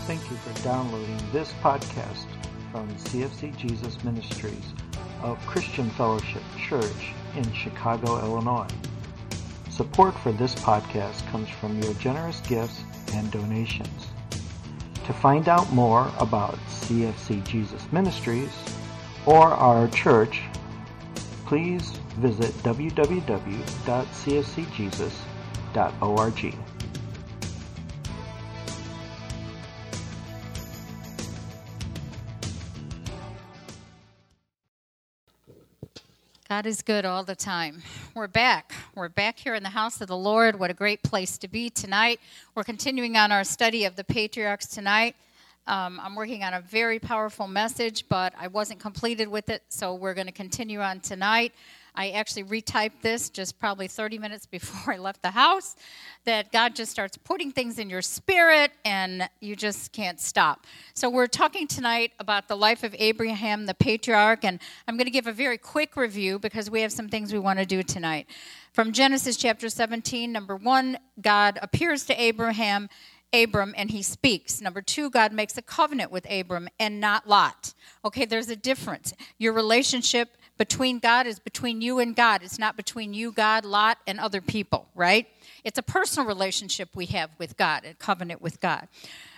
Thank you for downloading this podcast from CFC Jesus Ministries of Christian Fellowship Church in Chicago, Illinois. Support for this podcast comes from your generous gifts and donations. To find out more about CFC Jesus Ministries or our church, please visit www.cfcjesus.org. God is good all the time. We're back. We're back here in the house of the Lord. What a great place to be tonight. We're continuing on our study of the patriarchs tonight. I'm working on a very powerful message, but I wasn't completed with it, so we're going to continue on tonight. I actually retyped this just probably 30 minutes before I left the house, that God just starts putting things in your spirit, and you just can't stop. So we're talking tonight about the life of Abraham, the patriarch, and I'm going to give a very quick review because we have some things we want to do tonight. From Genesis chapter 17, number 1, God appears to Abram, and he speaks. Number 2, God makes a covenant with Abram and not Lot. Okay, there's a difference. Your relationship between God is between you and God. It's not between you, God, Lot, and other people, right? It's a personal relationship we have with God, a covenant with God.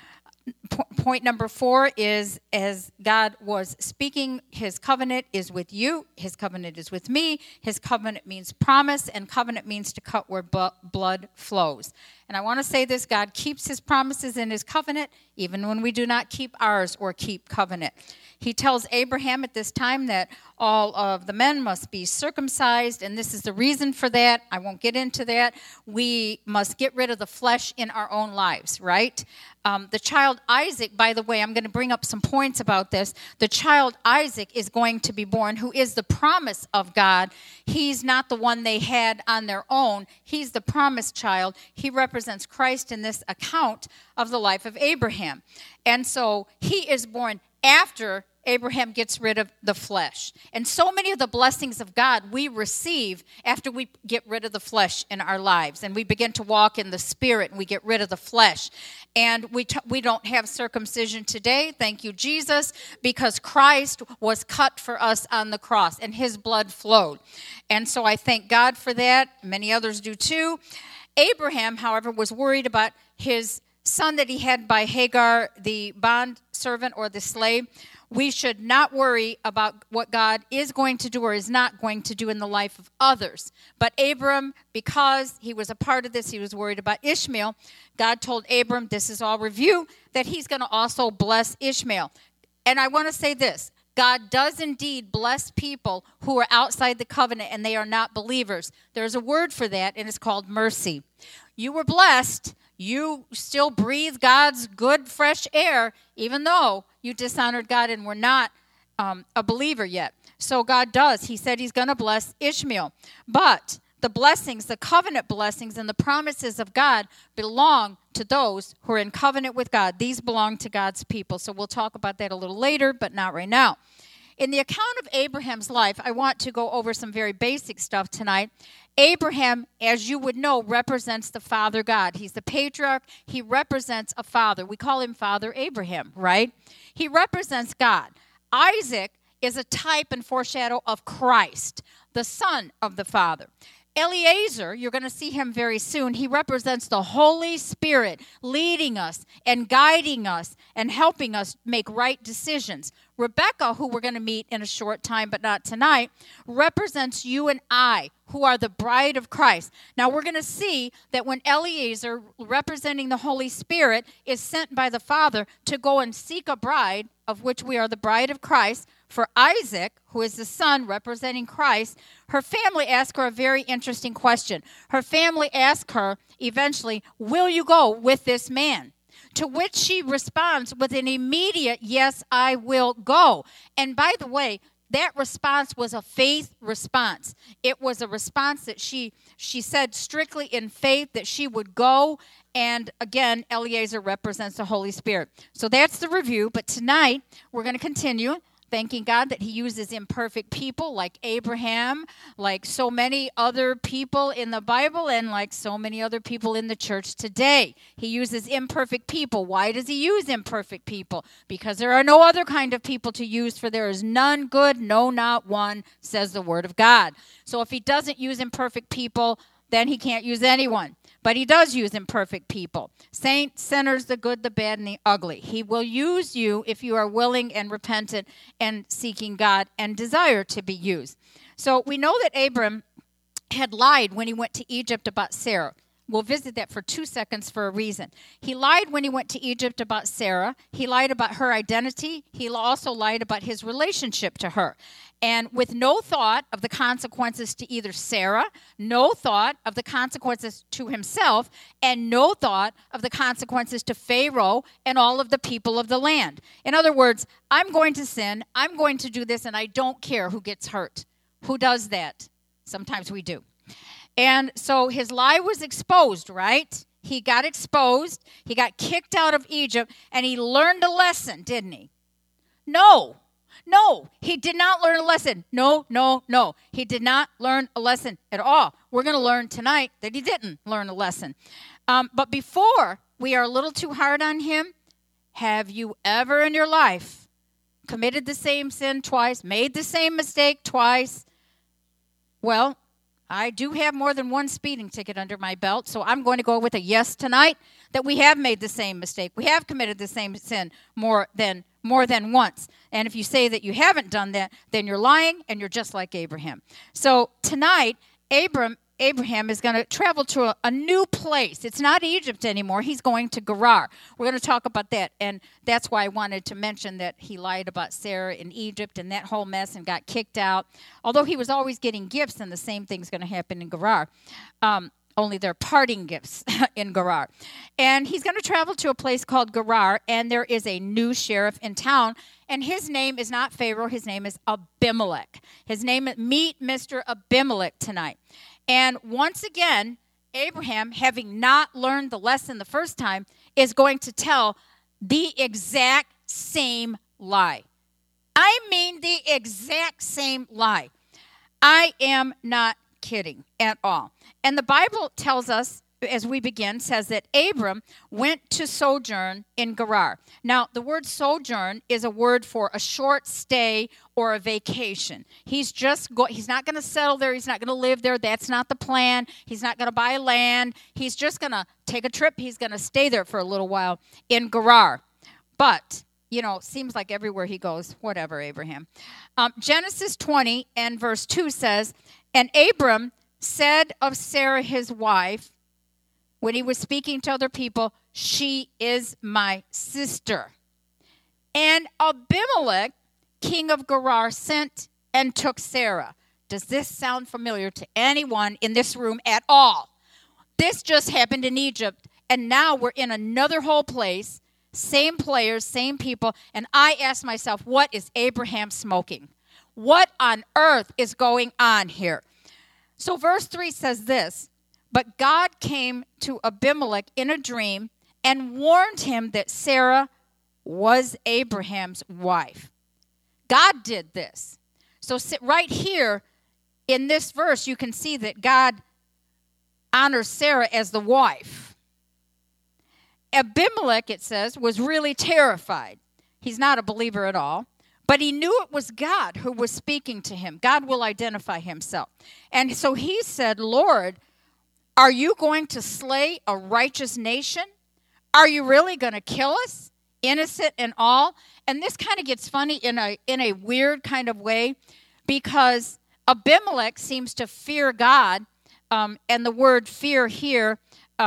Point number 4 is, as God was speaking, his covenant is with you, his covenant is with me, his covenant means promise, and covenant means to cut where blood flows. And I want to say this, God keeps his promises in his covenant, even when we do not keep ours or keep covenant. He tells Abraham at this time that all of the men must be circumcised, and this is the reason for that. I won't get into that. We must get rid of the flesh in our own lives, right? The child Isaac, by the way, I'm going to bring up some points about this. The child Isaac is going to be born, who is the promise of God. He's not the one they had on their own. He's the promised child. He represents Christ in this account of the life of Abraham. And so he is born after Abraham gets rid of the flesh. And so many of the blessings of God we receive after we get rid of the flesh in our lives. And we begin to walk in the Spirit and we get rid of the flesh. And we don't have circumcision today, thank you, Jesus, because Christ was cut for us on the cross and his blood flowed. And so I thank God for that. Many others do too. Abraham, however, was worried about his son that he had by Hagar, the bond servant or the slave. We should not worry about what God is going to do or is not going to do in the life of others. But Abram, because he was a part of this, he was worried about Ishmael. God told Abram, this is all review, that he's going to also bless Ishmael. And I want to say this. God does indeed bless people who are outside the covenant and they are not believers. There's a word for that, and it's called mercy. You were blessed. You still breathe God's good, fresh air, even though you dishonored God and were not a believer yet. So God does. He said he's going to bless Ishmael. But the blessings, the covenant blessings and the promises of God belong to those who are in covenant with God. These belong to God's people. So we'll talk about that a little later, but not right now. In the account of Abraham's life, I want to go over some very basic stuff tonight. Abraham, as you would know, represents the Father God. He's the patriarch. He represents a father. We call him Father Abraham, right? He represents God. Isaac is a type and foreshadow of Christ, the Son of the Father. Eliezer, you're going to see him very soon. He represents the Holy Spirit leading us and guiding us and helping us make right decisions. Rebecca, who we're going to meet in a short time, but not tonight, represents you and I, who are the bride of Christ. Now, we're going to see that when Eliezer, representing the Holy Spirit, is sent by the Father to go and seek a bride, of which we are the bride of Christ, for Isaac, who is the son representing Christ, her family asked her a very interesting question. Her family asked her, eventually, will you go with this man? To which she responds with an immediate, yes, I will go. And by the way, that response was a faith response. It was a response that she said strictly in faith that she would go. And again, Eliezer represents the Holy Spirit. So that's the review. But tonight, we're going to continue. thanking God that he uses imperfect people like Abraham, like so many other people in the Bible, and like so many other people in the church today. He uses imperfect people. Why does he use imperfect people? Because there are no other kind of people to use, for there is none good, no, not one, says the word of God. So if he doesn't use imperfect people, then he can't use anyone. But he does use imperfect people. Saints, sinners, the good, the bad, and the ugly. He will use you if you are willing and repentant and seeking God and desire to be used. So we know that Abram had lied when he went to Egypt about Sarah. We'll visit that for 2 seconds for a reason. He lied when he went to Egypt about Sarah. He lied about her identity. He also lied about his relationship to her. And with no thought of the consequences to either Sarah, no thought of the consequences to himself, and no thought of the consequences to Pharaoh and all of the people of the land. In other words, I'm going to sin, I'm going to do this, and I don't care who gets hurt. Who does that? Sometimes we do. And so his lie was exposed, right? He got exposed. He got kicked out of Egypt, and he learned a lesson, didn't he? No, he did not learn a lesson. No. He did not learn a lesson at all. We're going to learn tonight that he didn't learn a lesson. But before we are a little too hard on him, have you ever in your life committed the same sin twice, made the same mistake twice? Well, I do have more than one speeding ticket under my belt, so I'm going to go with a yes tonight that we have made the same mistake. We have committed the same sin more than once. And if you say that you haven't done that, then you're lying and you're just like Abraham. So tonight, Abraham is going to travel to a new place. It's not Egypt anymore. He's going to Gerar. We're going to talk about that, and that's why I wanted to mention that he lied about Sarah in Egypt and that whole mess and got kicked out. Although he was always getting gifts, and the same thing's going to happen in Gerar. Only they're parting gifts in Gerar. And he's going to travel to a place called Gerar, and there is a new sheriff in town, and his name is not Pharaoh. His name is Abimelech. Meet Mr. Abimelech tonight. And once again, Abraham, having not learned the lesson the first time, is going to tell the exact same lie. I mean the exact same lie. I am not kidding at all. And the Bible tells us, as we begin, says that Abram went to sojourn in Gerar. Now, the word sojourn is a word for a short stay or a vacation. He's not going to settle there. He's not going to live there. That's not the plan. He's not going to buy land. He's just going to take a trip. He's going to stay there for a little while in Gerar. But, seems like everywhere he goes, whatever, Abraham. Genesis 20 and verse 2 says, "And Abram said of Sarah his wife," when he was speaking to other people, "She is my sister. And Abimelech, king of Gerar, sent and took Sarah." Does this sound familiar to anyone in this room at all? This just happened in Egypt, and now we're in another whole place, same players, same people, and I ask myself, what is Abraham smoking? What on earth is going on here? So verse 3 says this, "But God came to Abimelech in a dream and warned him that Sarah was Abraham's wife." God did this. So right here in this verse, you can see that God honors Sarah as the wife. Abimelech, it says, was really terrified. He's not a believer at all. But he knew it was God who was speaking to him. God will identify himself. And so he said, "Lord, are you going to slay a righteous nation? Are you really going to kill us, innocent and all?" And this kind of gets funny in a weird kind of way, because Abimelech seems to fear God. And the word fear here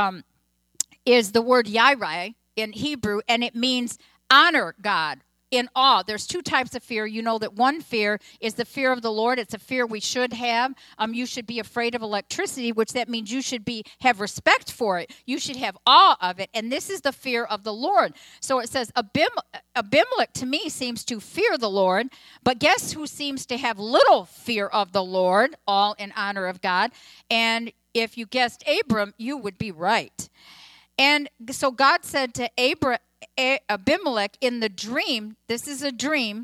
is the word yirai in Hebrew, and it means honor God. In awe. There's two types of fear. You know that one fear is the fear of the Lord. It's a fear we should have. You should be afraid of electricity, which that means you should have respect for it. You should have awe of it. And this is the fear of the Lord. So it says Abimelech to me seems to fear the Lord, but guess who seems to have little fear of the Lord, all in honor of God? And if you guessed Abram, you would be right. And so God said to Abimelech in the dream, this is a dream,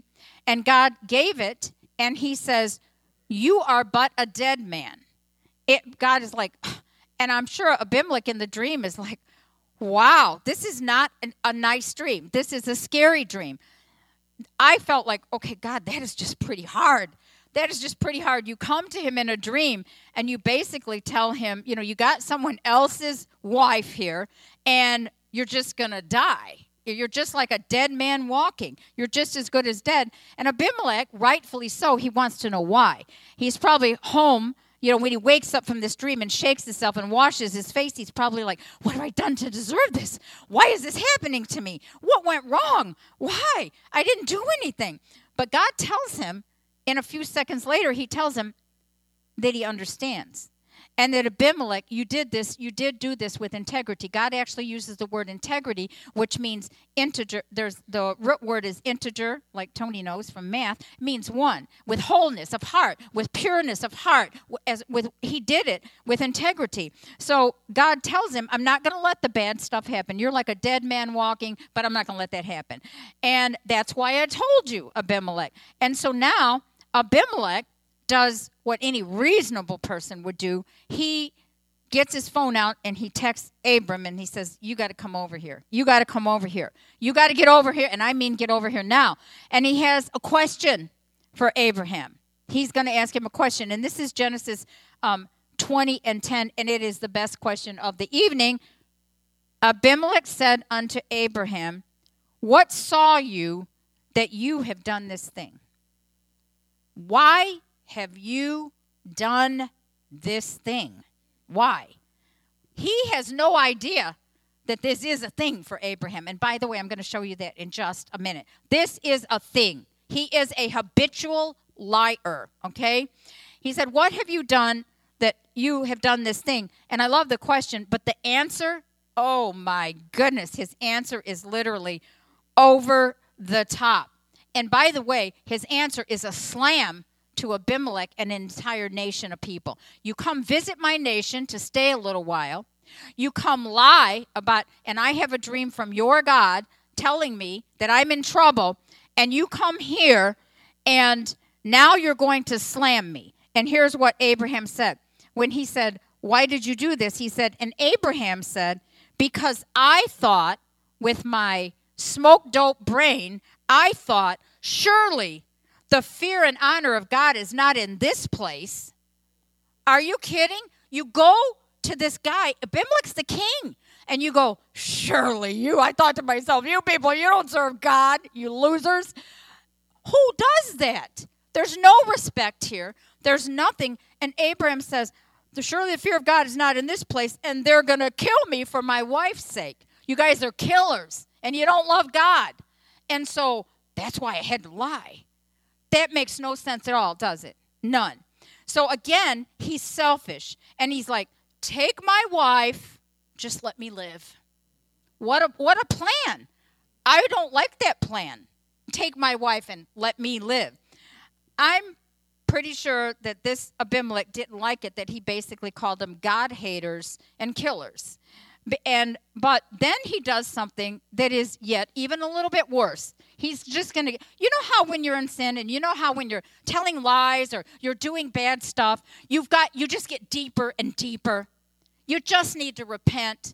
And God gave it, and he says, you are but a dead man. God is like, and I'm sure Abimelech in the dream is like, wow, this is not a nice dream. This is a scary dream. I felt like, okay, God, that is just pretty hard. That is just pretty hard. You come to him in a dream, and you basically tell him, you got someone else's wife here, and you're just going to die. You're just like a dead man walking. You're just as good as dead. And Abimelech, rightfully so, he wants to know why. He's probably home, when he wakes up from this dream and shakes himself and washes his face, he's probably like, what have I done to deserve this? Why is this happening to me? What went wrong? Why? I didn't do anything. But God tells him, in a few seconds later, he tells him that he understands. And that Abimelech, you did do this with integrity. God actually uses the word integrity, which means integer. The root word is integer, like Tony knows from math, means one, with wholeness of heart, with pureness of heart. He did it with integrity. So God tells him, I'm not going to let the bad stuff happen. You're like a dead man walking, but I'm not going to let that happen. And that's why I told you, Abimelech. And so now Abimelech does what any reasonable person would do. He gets his phone out and he texts Abram and he says, you got to come over here. You got to come over here. You got to get over here. And I mean, get over here now. And he has a question for Abraham. He's going to ask him a question. And this is Genesis 20 and 10. And it is the best question of the evening. Abimelech said unto Abraham, what saw you that you have done this thing? Why have you done this thing? Why? He has no idea that this is a thing for Abraham. And by the way, I'm going to show you that in just a minute. This is a thing. He is a habitual liar, okay? He said, what have you done that you have done this thing? And I love the question, but the answer, oh my goodness, his answer is literally over the top. And by the way, his answer is a slam to Abimelech and an entire nation of people. You come visit my nation to stay a little while. You come lie about, and I have a dream from your God telling me that I'm in trouble, and you come here, and now you're going to slam me. And here's what Abraham said. When he said, why did you do this? He said, and Abraham said, because I thought with my smoke-dope brain, I thought, surely the fear and honor of God is not in this place. Are you kidding? You go to this guy, Abimelech's the king, and you go, surely I thought to myself, you people, you don't serve God, you losers. Who does that? There's no respect here. There's nothing. And Abraham says, surely the fear of God is not in this place, and they're going to kill me for my wife's sake. You guys are killers, and you don't love God. And so that's why I had to lie. That makes no sense at all, does it? None. So again, he's selfish. And he's like, take my wife, just let me live. What a plan. I don't like that plan. Take my wife and let me live. I'm pretty sure that this Abimelech didn't like it, that he basically called them God haters and killers. But then he does something that is yet even a little bit worse. He's just going to, you know how when you're in sin, and you know how when you're telling lies or you're doing bad stuff, you just get deeper and deeper. You just need to repent.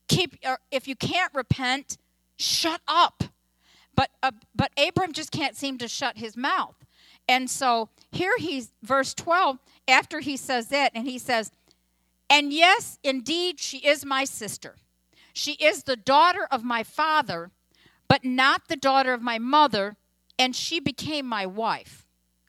If you can't repent, shut up. But Abram just can't seem to shut his mouth. And so here he's, verse 12, after he says that, and he says, and yes, indeed, she is my sister. She is the daughter of my father, but not the daughter of my mother, and she became my wife.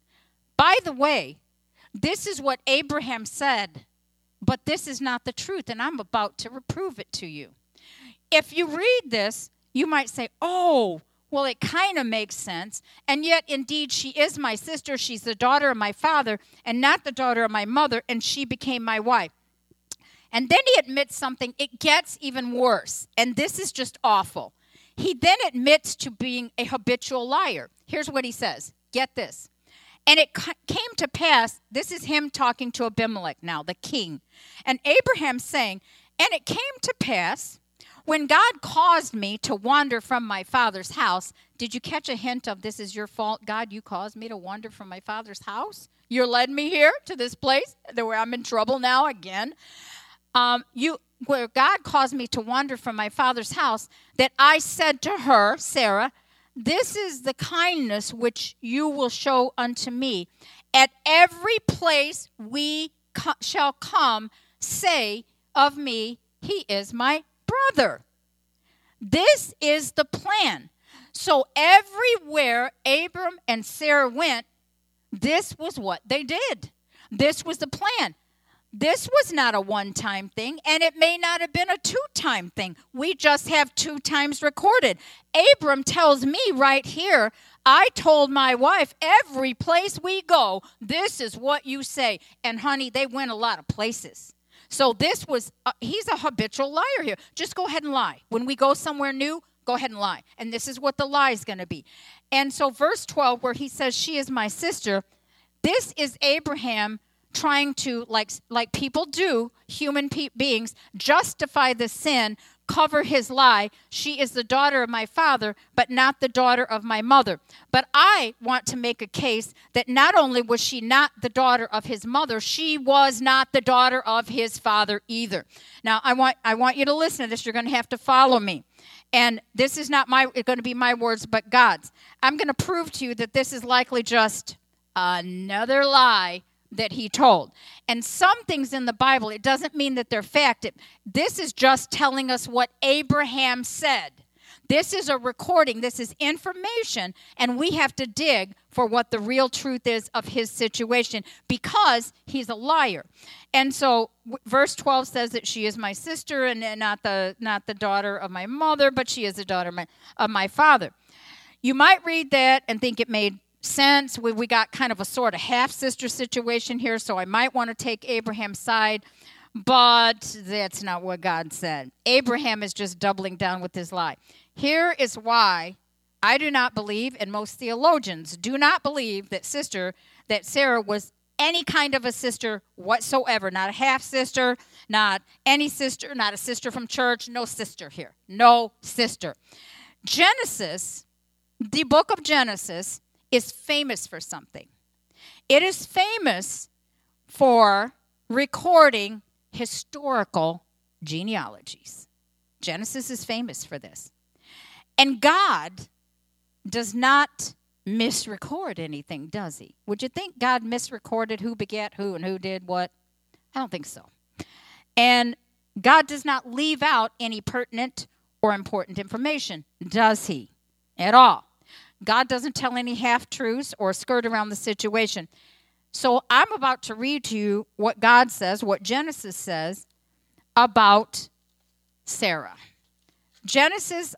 By the way, this is what Abraham said, but this is not the truth, and I'm about to reprove it to you. If you read this, you might say, oh, well, it kind of makes sense, and yet, indeed, she is my sister. She's the daughter of my father, and not the daughter of my mother, and she became my wife. And then he admits something. It gets even worse. And this is just awful. He then admits to being a habitual liar. Here's what he says. Get this. And it came to pass, this is him talking to Abimelech now, the king. And Abraham saying, and it came to pass, when God caused me to wander from my father's house, did you catch a hint of this is your fault? God, you caused me to wander from my father's house? You led me here to this place where I'm in trouble now again. Where God caused me to wander from my father's house, that I said to her, Sarah, this is the kindness which you will show unto me. At every place we shall come, say of me, he is my brother. This is the plan. So everywhere Abram and Sarah went, this was what they did. This was the plan. This was not a one-time thing, and it may not have been a two-time thing. We just have 2 times recorded. Abram tells me right here, I told my wife, every place we go, this is what you say. And honey, they went a lot of places. So this was, he's a habitual liar here. Just go ahead and lie. When we go somewhere new, go ahead and lie. And this is what the lie is going to be. And so verse 12, where he says, she is my sister, this is Abraham trying to, like people do, human beings, justify the sin, cover his lie. She is the daughter of my father, but not the daughter of my mother. But I want to make a case that not only was she not the daughter of his mother, she was not the daughter of his father either. Now, I want you to listen to this. You're going to have to follow me. And this is not going to be my words, but God's. I'm going to prove to you that this is likely just another lie that he told. And some things in the Bible, it doesn't mean that they're fact. This is just telling us what Abraham said. This is a recording. This is information. And we have to dig for what the real truth is of his situation because he's a liar. And so verse 12 says that she is my sister and not the daughter of my mother, but she is the daughter of my father. You might read that and think it made sense. We got kind of a sort of half-sister situation here, so I might want to take Abraham's side, but that's not what God said. Abraham is just doubling down with his lie. Here is why I do not believe, and most theologians do not believe, that Sarah was any kind of a sister whatsoever. Not a half-sister, not any sister, not a sister from church. No sister here. No sister. Genesis, the book of Genesis, is famous for something. It is famous for recording historical genealogies. Genesis is famous for this. And God does not misrecord anything, does he? Would you think God misrecorded who begat who and who did what? I don't think so. And God does not leave out any pertinent or important information, does he? At all. God doesn't tell any half-truths or skirt around the situation. So I'm about to read to you what God says, what Genesis says about Sarah. Genesis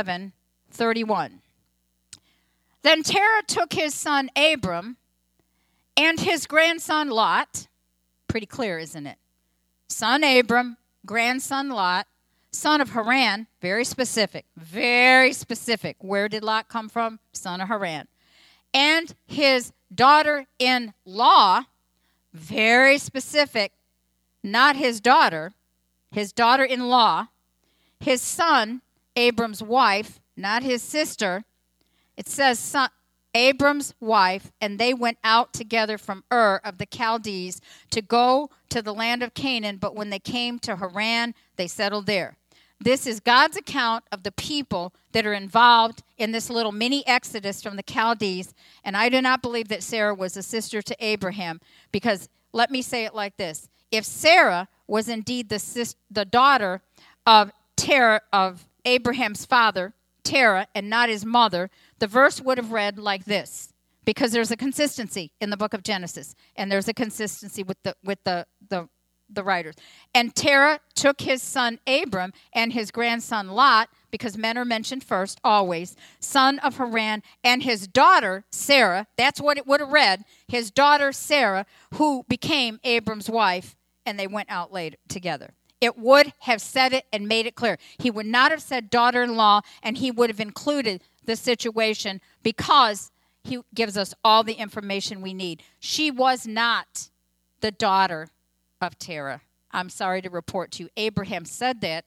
11:31. Then Terah took his son Abram and his grandson Lot. Pretty clear, isn't it? Son Abram, grandson Lot, son of Haran, very specific, very specific. Where did Lot come from? Son of Haran. And his daughter-in-law, very specific, not his daughter, his daughter-in-law, his son, Abram's wife, not his sister. It says son, Abram's wife, and they went out together from Ur of the Chaldees to go to the land of Canaan, but when they came to Haran, they settled there. This is God's account of the people that are involved in this little mini exodus from the Chaldees. And I do not believe that Sarah was a sister to Abraham, because let me say it like this. If Sarah was indeed the daughter of Terah, of Abraham's father, Terah, and not his mother, the verse would have read like this, because there's a consistency in the book of Genesis, and there's a consistency with the writers. And Terah took his son Abram and his grandson Lot, because men are mentioned first always, son of Haran, and his daughter Sarah, that's what it would have read, his daughter Sarah, who became Abram's wife, and they went out later together. It would have said it and made it clear. He would not have said daughter-in-law, and he would have included the situation, because he gives us all the information we need. She was not the daughter of Terah. I'm sorry to report to you. Abraham said that,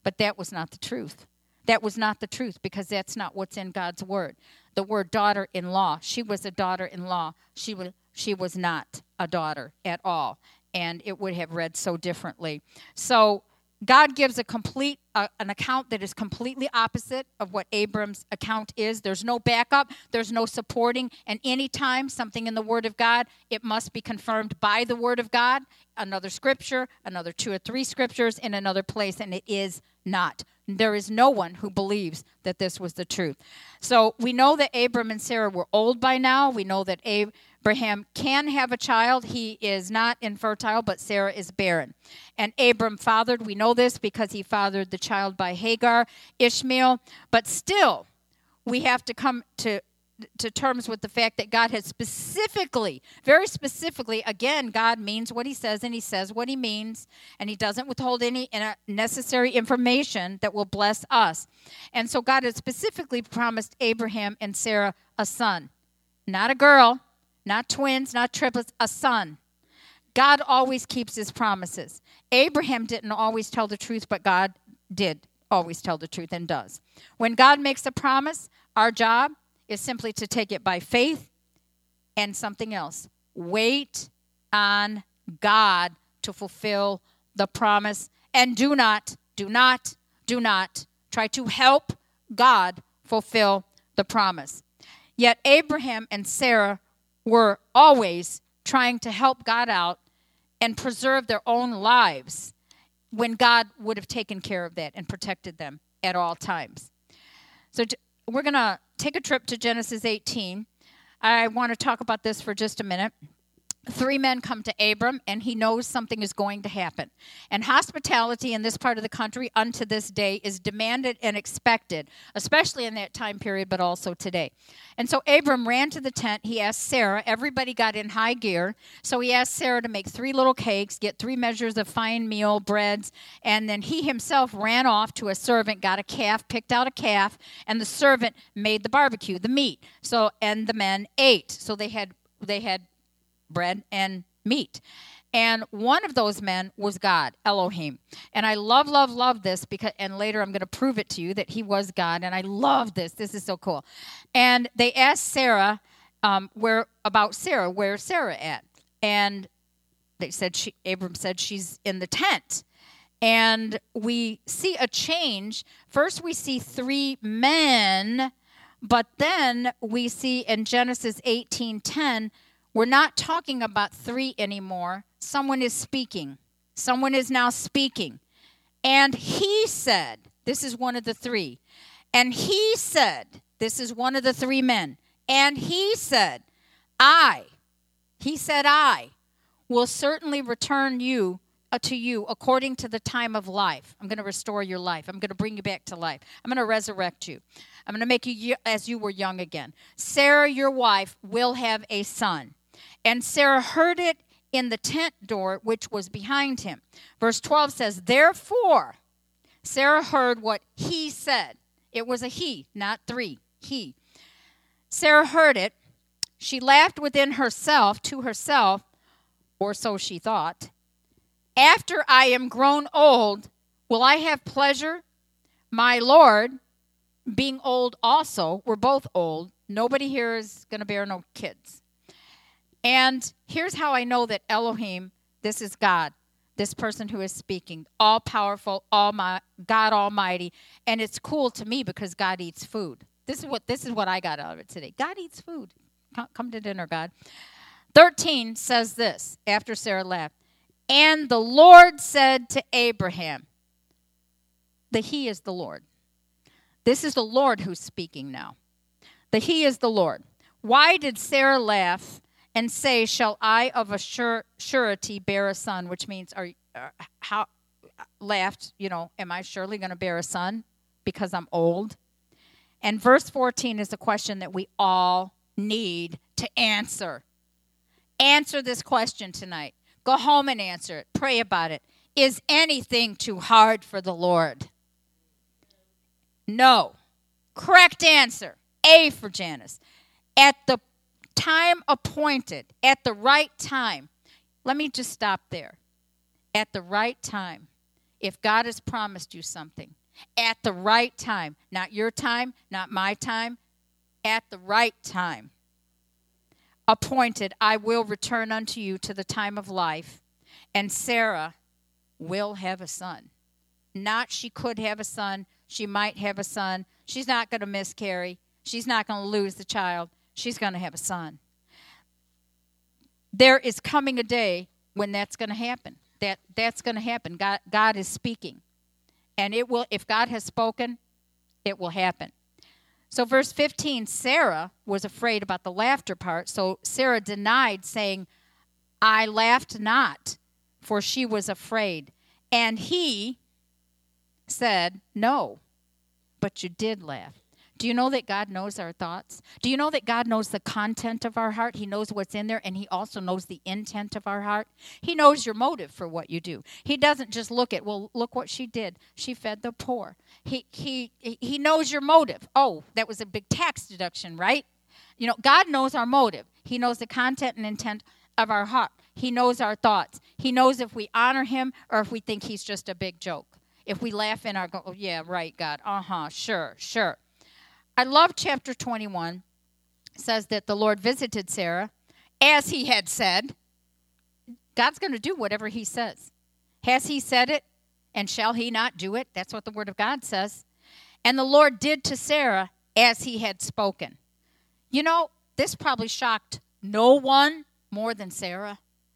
But that was not the truth. That was not the truth, because that's not what's in God's word. The word daughter-in-law, she was a daughter-in-law. She was not a daughter at all, and it would have read so differently. So God gives an account that is completely opposite of what Abram's account is. There's no backup. There's no supporting. And anytime something in the Word of God, it must be confirmed by the Word of God, another scripture, another 2 or 3 scriptures in another place, and it is not. There is no one who believes that this was the truth. So we know that Abram and Sarah were old by now. We know that Abraham can have a child. He is not infertile, but Sarah is barren. And Abram fathered, we know this because he fathered the child by Hagar, Ishmael. But still, we have to come to terms with the fact that God has specifically, very specifically, again, God means what he says, and he says what he means, and he doesn't withhold any necessary information that will bless us. And so God has specifically promised Abraham and Sarah a son. Not a girl, not twins, not triplets, a son. God always keeps his promises. Abraham didn't always tell the truth, but God did always tell the truth and does. When God makes a promise, our job is simply to take it by faith and something else. Wait on God to fulfill the promise, and do not try to help God fulfill the promise. Yet Abraham and Sarah were always trying to help God out and preserve their own lives when God would have taken care of that and protected them at all times. So we're going to take a trip to Genesis 18. I want to talk about this for just a minute. 3 men come to Abram, and he knows something is going to happen. And hospitality in this part of the country unto this day is demanded and expected, especially in that time period, but also today. And so Abram ran to the tent. He asked Sarah. Everybody got in high gear. So he asked Sarah to make 3 little cakes, get 3 measures of fine meal, breads, and then he himself ran off to a servant, got a calf, picked out a calf, and the servant made the barbecue, the meat. And the men ate. So they had bread and meat. And one of those men was God, Elohim. And I love this because, and later I'm going to prove it to you that he was God. And I love this. This is so cool. And they asked Sarah, where's Sarah at? And they said, Abram said, she's in the tent. And we see a change. First we see 3 men, but then we see in Genesis 18:10, we're not talking about 3 anymore. Someone is speaking. Someone is now speaking. And he said, this is one of the 3. And he said, this is one of the 3 men. And he said, I will certainly return to you according to the time of life. I'm going to restore your life. I'm going to bring you back to life. I'm going to resurrect you. I'm going to make you as you were young again. Sarah, your wife, will have a son. And Sarah heard it in the tent door, which was behind him. Verse 12 says, therefore, Sarah heard what he said. It was a he, not 3. He. Sarah heard it. She laughed within herself, to herself, or so she thought. After I am grown old, will I have pleasure? My Lord, being old also, we're both old. Nobody here is going to bear no kids. And here's how I know that Elohim, this is God, this person who is speaking, all-powerful, God Almighty. And it's cool to me because God eats food. This is what I got out of it today. God eats food. Come to dinner, God. 13 says this, after Sarah laughed. And the Lord said to Abraham, the he is the Lord. This is the Lord who's speaking now. The he is the Lord. Why did Sarah laugh and say, shall I of a surety bear a son? Which means, am I surely going to bear a son because I'm old? And verse 14 is a question that we all need to answer. Answer this question tonight. Go home and answer it. Pray about it. Is anything too hard for the Lord? No. Correct answer. A for Janice. At the time appointed, at the right time. Let me just stop there. At the right time. if God has promised you something at the right time, not your time, not my time, at the right time, appointed, I will return unto you to the time of life, and Sarah will have a son. Not she could have a son, she might have a son. She's not going to miscarry. She's not going to lose the child. She's going to have a son. There is coming a day when that's going to happen. That's going to happen. God is speaking. And it will, if God has spoken, it will happen. So verse 15, Sarah was afraid about the laughter part. So Sarah denied, saying, I laughed not, for she was afraid. And he said, no, but you did laugh. Do you know that God knows our thoughts? Do you know that God knows the content of our heart? He knows what's in there, and he also knows the intent of our heart. He knows your motive for what you do. He doesn't just look at, well, look what she did. She fed the poor. He knows your motive. Oh, that was a big tax deduction, right? You know, God knows our motive. He knows the content and intent of our heart. He knows our thoughts. He knows if we honor him or if we think he's just a big joke. If we laugh in our, oh, yeah, right, God. Sure. I love chapter 21. It says that the Lord visited Sarah as he had said. God's going to do whatever he says. Has he said it, and shall he not do it? That's what the word of God says. And the Lord did to Sarah as he had spoken. You know, this probably shocked no one more than Sarah.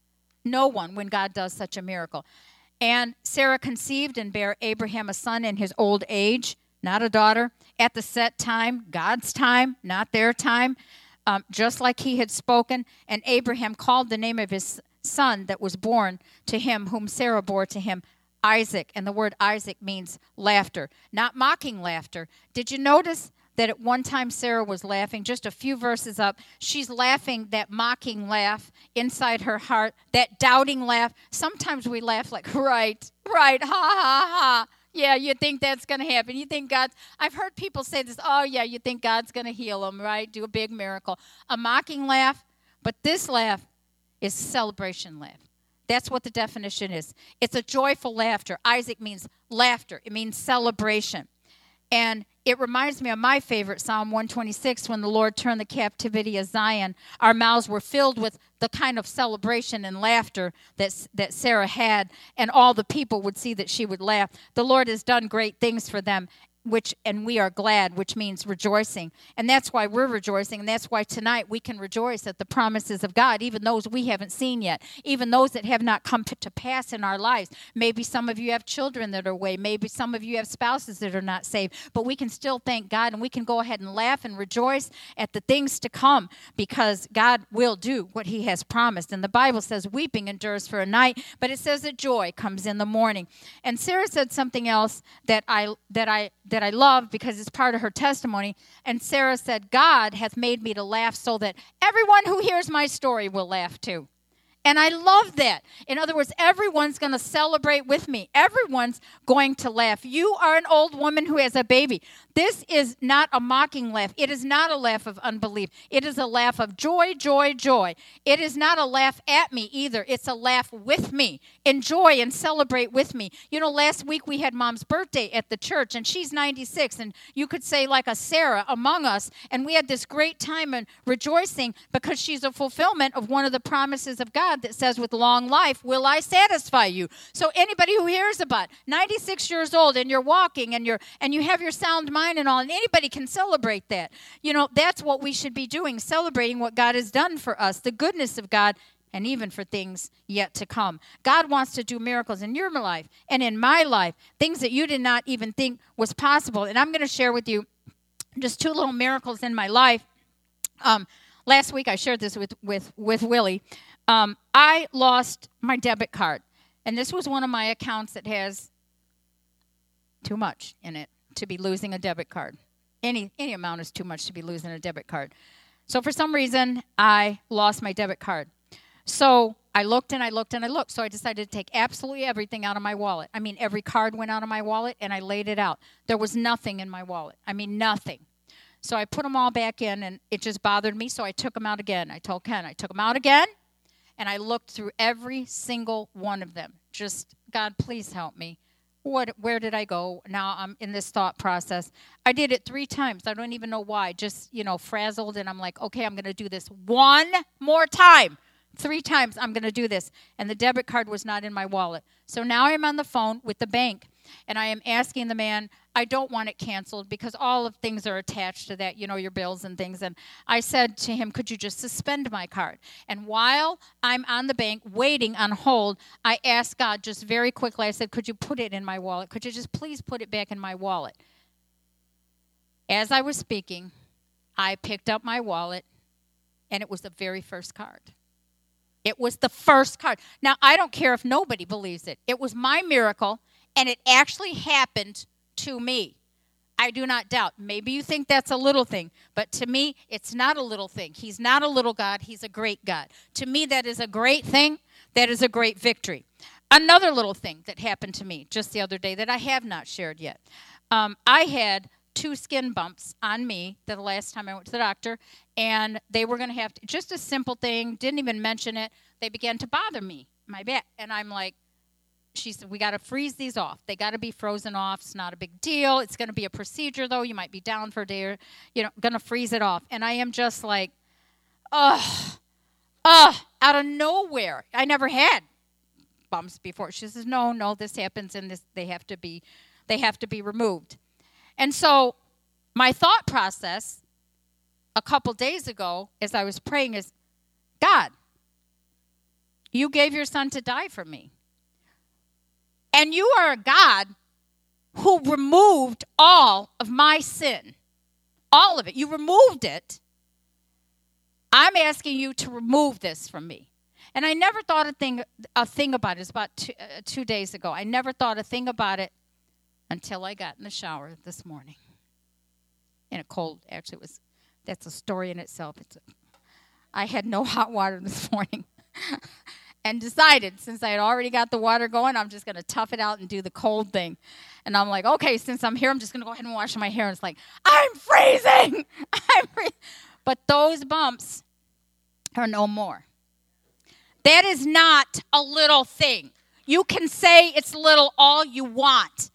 No one when God does such a miracle. And Sarah conceived and bare Abraham a son in his old age, not a daughter, at the set time, God's time, not their time, just like he had spoken. And Abraham called the name of his son that was born to him, whom Sarah bore to him, Isaac. And the word Isaac means laughter, not mocking laughter. Did you notice that at one time Sarah was laughing, just a few verses up? She's laughing that mocking laugh inside her heart, that doubting laugh. Sometimes we laugh like, right, ha, ha, ha. Yeah, you think that's going to happen. You think I've heard people say this, oh, yeah, you think God's going to heal them, right? Do a big miracle. A mocking laugh, but this laugh is celebration laugh. That's what the definition is. It's a joyful laughter. Isaac means laughter. It means celebration. And it reminds me of my favorite, Psalm 126, when the Lord turned the captivity of Zion. Our mouths were filled with the kind of celebration and laughter that Sarah had, and all the people would see that she would laugh. The Lord has done great things for them, and we are glad, which means rejoicing. And that's why we're rejoicing, and that's why tonight we can rejoice at the promises of God, even those we haven't seen yet, even those that have not come to pass in our lives. Maybe some of you have children that are away. Maybe some of you have spouses that are not saved. But we can still thank God, and we can go ahead and laugh and rejoice at the things to come, because God will do what he has promised. And the Bible says weeping endures for a night, but it says that joy comes in the morning. And Sarah said something else that I love, because it's part of her testimony. And Sarah said, God hath made me to laugh so that everyone who hears my story will laugh too. And I love that. In other words, everyone's going to celebrate with me. Everyone's going to laugh. You are an old woman who has a baby. This is not a mocking laugh. It is not a laugh of unbelief. It is a laugh of joy, joy, joy. It is not a laugh at me either. It's a laugh with me. Enjoy and celebrate with me. You know, last week we had Mom's birthday at the church, and she's 96, and you could say like a Sarah among us. And we had this great time and rejoicing because she's a fulfillment of one of the promises of God that says, with long life will I satisfy you. So anybody who hears about 96 years old and you're walking and you have your sound mind and all, and anybody can celebrate that. You know, that's what we should be doing, celebrating what God has done for us, the goodness of God, and even for things yet to come. God wants to do miracles in your life and in my life, things that you did not even think was possible. And I'm going to share with you just two little miracles in my life. Last week I shared this with Willie. I lost my debit card, and this was one of my accounts that has too much in it to be losing a debit card. Any amount is too much to be losing a debit card. So for some reason, I lost my debit card. So I looked and I looked and I looked. So I decided to take absolutely everything out of my wallet. I mean, every card went out of my wallet, and I laid it out. There was nothing in my wallet. I mean, nothing. So I put them all back in, and it just bothered me, so I took them out again. I told Ken, I took them out again. And I looked through every single one of them. Just, God, please help me. where did I go? Now I'm in this thought process. I did it 3 times. I don't even know why. Just, frazzled. And I'm like, okay, I'm going to do this one more time. 3 times I'm going to do this. And the debit card was not in my wallet. So now I'm on the phone with the bank. And I am asking the man, I don't want it canceled because all of things are attached to that, your bills and things. And I said to him, could you just suspend my card? And while I'm on the bank waiting on hold, I asked God just very quickly, I said, could you put it in my wallet? Could you just please put it back in my wallet? As I was speaking, I picked up my wallet, and it was the very first card. It was the first card. Now, I don't care if nobody believes it. It was my miracle, and it actually happened to me. I do not doubt. Maybe you think that's a little thing, but to me, it's not a little thing. He's not a little God. He's a great God. To me, that is a great thing. That is a great victory. Another little thing that happened to me just the other day that I have not shared yet. I had 2 skin bumps on me the last time I went to the doctor, and they were going to have just a simple thing, didn't even mention it. They began to bother me, my back, and I'm like, she said, we got to freeze these off. They got to be frozen off. It's not a big deal. It's going to be a procedure, though. You might be down for a day or, going to freeze it off. And I am just like, out of nowhere. I never had bumps before. She says, no, this happens, and they have to be removed. And so my thought process a couple days ago as I was praying is, God, you gave your son to die for me. And you are a God who removed all of my sin. All of it. You removed it. I'm asking you to remove this from me. And I never thought a thing about it. It's about 2 days ago. I never thought a thing about it until I got in the shower this morning. In a cold, actually, that's a story in itself. I had no hot water this morning. And decided, since I had already got the water going, I'm just going to tough it out and do the cold thing. And I'm like, okay, since I'm here, I'm just going to go ahead and wash my hair. And it's like, I'm freezing. But those bumps are no more. That is not a little thing. You can say it's little all you want.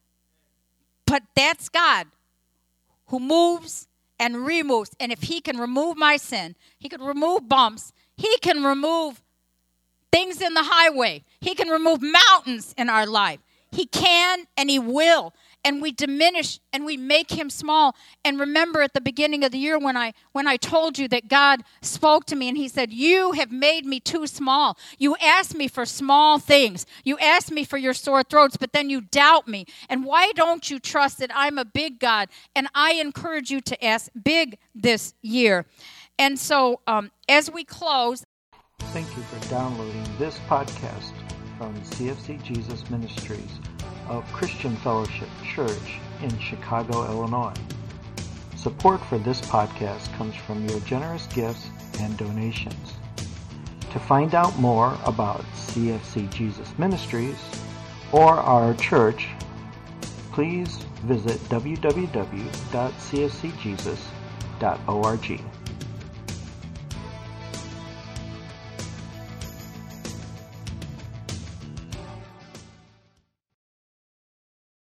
But that's God who moves and removes. And if he can remove my sin, he can remove bumps. He can remove things in the highway. He can remove mountains in our life. He can and he will. And we diminish and we make him small. And remember at the beginning of the year when I told you that God spoke to me and he said, you have made me too small. You asked me for small things. You asked me for your sore throats, but then you doubt me. And why don't you trust that I'm a big God? And I encourage you to ask big this year. And so as we close, thank you for downloading this podcast from CFC Jesus Ministries of Christian Fellowship Church in Chicago, Illinois. Support for this podcast comes from your generous gifts and donations. To find out more about CFC Jesus Ministries or our church, please visit www.cfcjesus.org.